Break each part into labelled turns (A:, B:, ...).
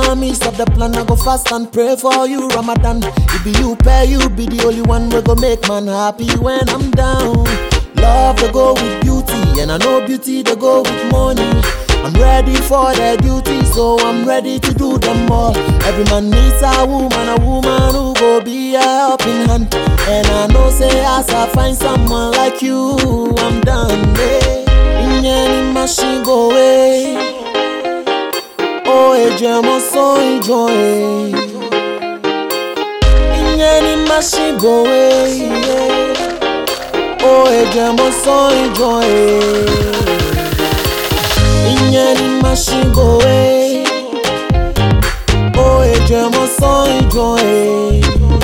A: me stop the plan, I go fast and pray for you, Ramadan. It be you, pay you, be the only one we go make man happy when I'm down. Love to go with beauty, and I know beauty to go with money. I'm ready for their duty, so I'm ready to do them all. Every man needs a woman who go be a helping hand. And I know say as I find someone like you, I'm done. In any machine go away. Oh, ejemo so enjoy. In any machine go away. Oh, ejemo so enjoy. Any machine go away. Oh, ejemo so enjoy.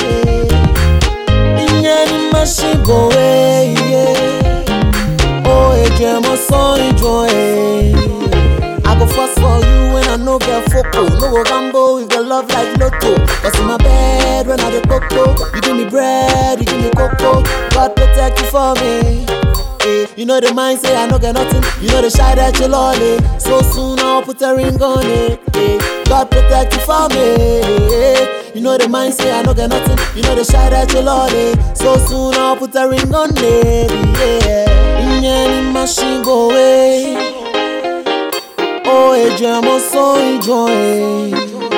A: Any machine go away. Oh, ejemo so enjoy. I go fast for you when I no get foco. No go gamble with your love like lotto. Cause in my bed when I dey cocoa, you give me bread, you give me cocoa. God protect you for me. You know the mind say I no get nothing. You know the shy that you lolly. So soon I'll put a ring on it. God protect you for me. You know the mind say I no get nothing. You know the shy that you lolly. So soon I'll put a ring on it. In any machine go away. Oh, ejemo so enjoy.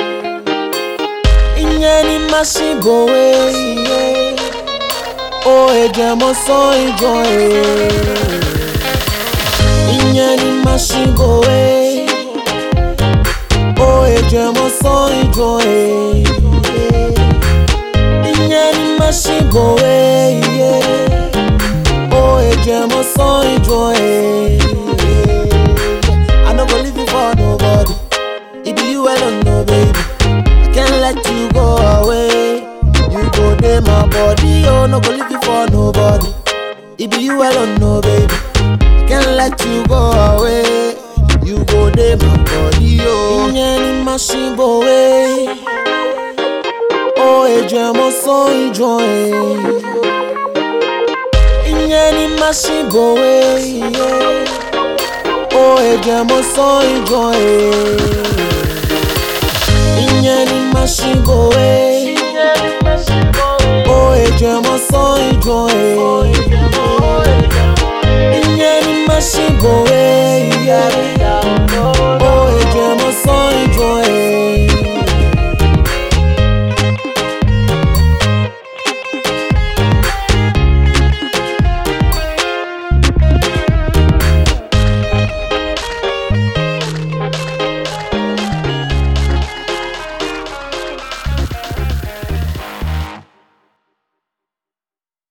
A: In any machine go away. Oh, ejemo so enjoy. In any machine go away. Oh, ejemo so enjoy. In any machine go away. Oh, ejemo so enjoy. I no go leave you for nobody. It be you alone, no baby. I can't let you go away. You go dey my body, oh, no go leave you for nobody. It be you alone, no baby. I can't let you go away. You go dey my body, oh. In any machine go away. Oh, ejemo so enjoy. In any machine go away. Oh, ejemo so enjoy. In any machine go away. Oh, ejemo so enjoy.